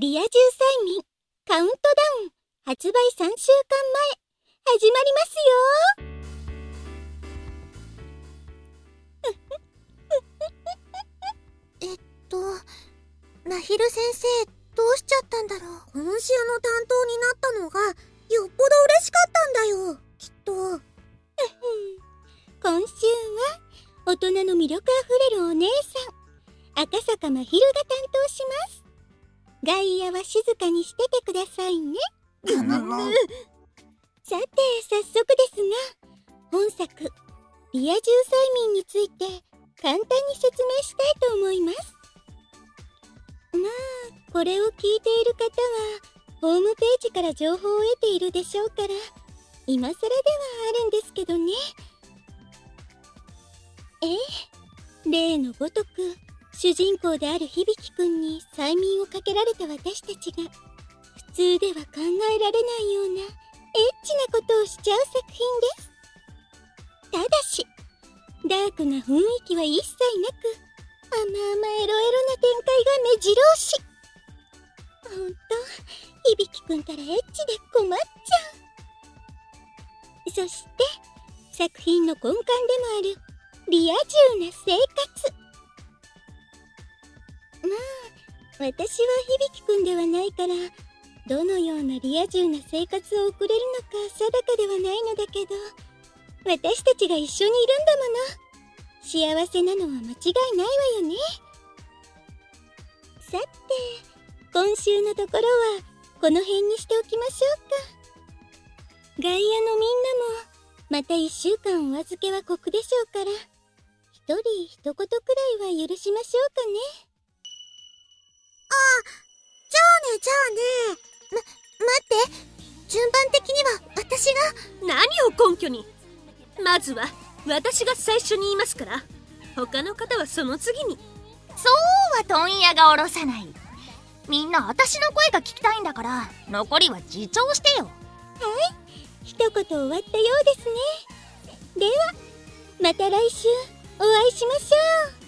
リア充催眠カウントダウン発売3週間前始まりますよ。ナヒル先生、どうしちゃったんだろう。今週の担当になったのがよっぽど嬉しかったんだよ、きっと。 今週は大人の魅力あふれるお姉さん赤坂まひるが担当します。外野は静かにしててくださいね。さて早速ですが、本作リア充催眠について簡単に説明したいと思います。まあこれを聞いている方はホームページから情報を得ているでしょうから今更ではあるんですけどね。例のごとく主人公である響くんに催眠をかけられた私たちが普通では考えられないようなエッチなことをしちゃう作品です。ただしダークな雰囲気は一切なく甘々エロエロな展開が目白押し。ほんと響くんたらエッチで困っちゃう。そして作品の根幹でもあるリア充な生活。まあ私は響くんではないからどのようなリア充な生活を送れるのか定かではないのだけど、私たちが一緒にいるんだもの。幸せなのは間違いないわよね。さて今週のところはこの辺にしておきましょうか。外野のみんなもまた1週間お預けは酷でしょうから一人一言くらいは許しましょうかね。 じゃあね。待って。順番的には私が。 何を根拠に。まずは私が最初に言いますから他の方はその次に。 そうは問屋が下ろさない。みんな私の声が聞きたいんだから残りは自重してよ。 はい、一言終わったようですね。ではまた来週お会いしましょう。